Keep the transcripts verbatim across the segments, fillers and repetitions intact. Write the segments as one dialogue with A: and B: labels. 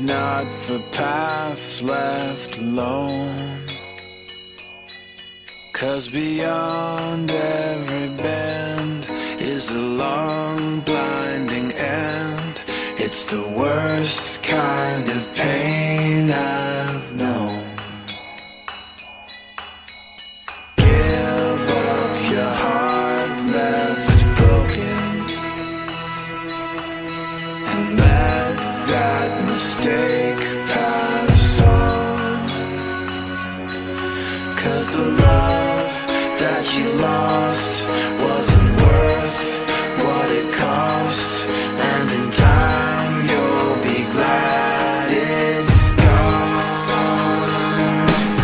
A: not for paths left alone. 'Cause beyond every bend is a long blinding end. It's the worst kind of pain I've known. Give up your heart left broken, and let that mistake pass on. 'Cause the love that you lost wasn't worth what it cost, and in time you'll be glad it's gone.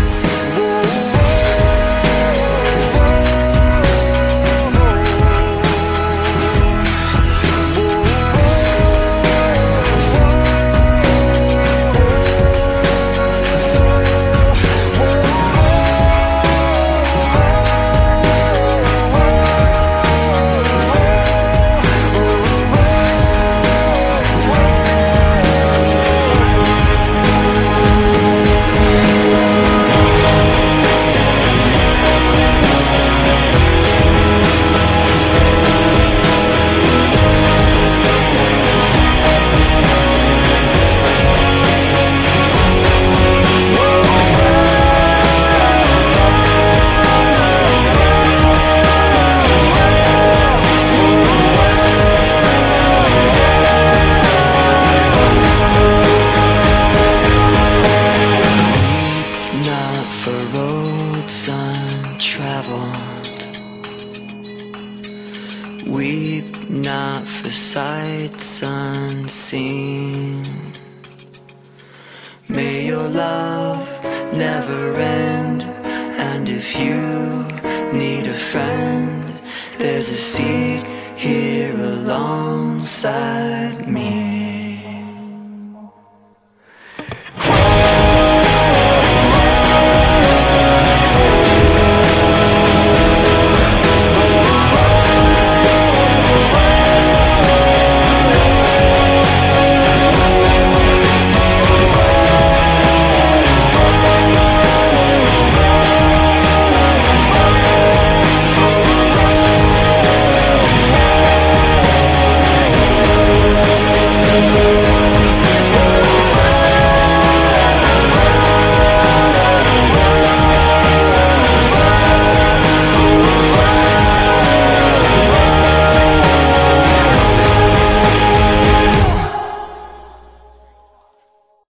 A: For roads untraveled, weep not for sights unseen. May your love never end, and if you need a friend, there's a seat here alongside me.